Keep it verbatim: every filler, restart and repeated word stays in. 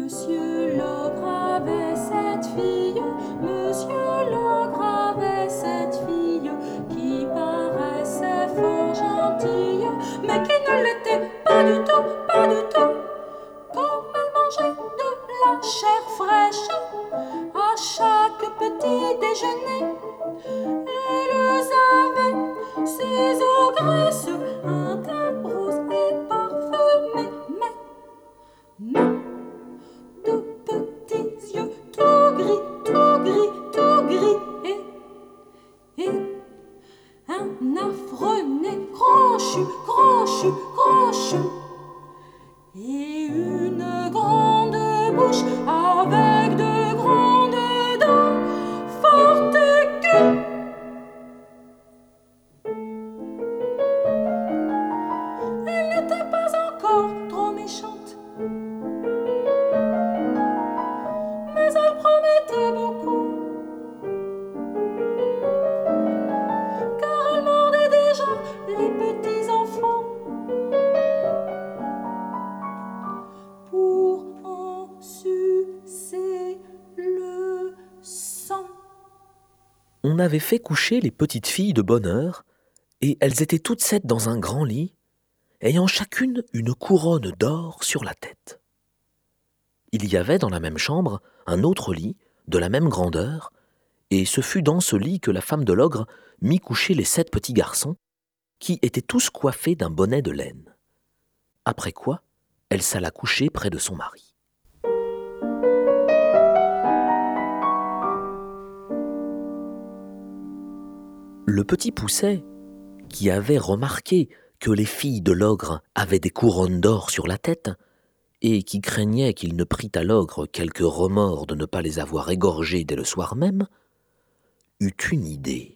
Monsieur l'ogre avait cette fille, Monsieur l'ogre avait cette fille qui paraissait fort gentille, mais qui ne l'était pas du tout, pas du tout. Comme elle mangeait de la chair fraîche à chaque petit déjeuner, elles avaient ces ogresses un teint rose et parfumé, mais, mais de petits yeux tout gris, tout gris, tout gris, et, et un affreux nez crochu, crochu, crochu, et une grande bouche avec de grandes dents fort aiguës. Elle n'était pas encore trop méchante, mais elle promettait beaucoup, car elle mordait déjà les petits enfants pour en sucer le sang. On avait fait coucher les petites filles de bonne heure, et elles étaient toutes sept dans un grand lit, ayant chacune une couronne d'or sur la tête. Il y avait dans la même chambre un autre lit, de la même grandeur, et ce fut dans ce lit que la femme de l'ogre mit coucher les sept petits garçons, qui étaient tous coiffés d'un bonnet de laine. Après quoi, elle s'alla coucher près de son mari. Le petit Poucet, qui avait remarqué que les filles de l'ogre avaient des couronnes d'or sur la tête, et qui craignait qu'il ne prît à l'ogre quelque remords de ne pas les avoir égorgées dès le soir même, eut une idée.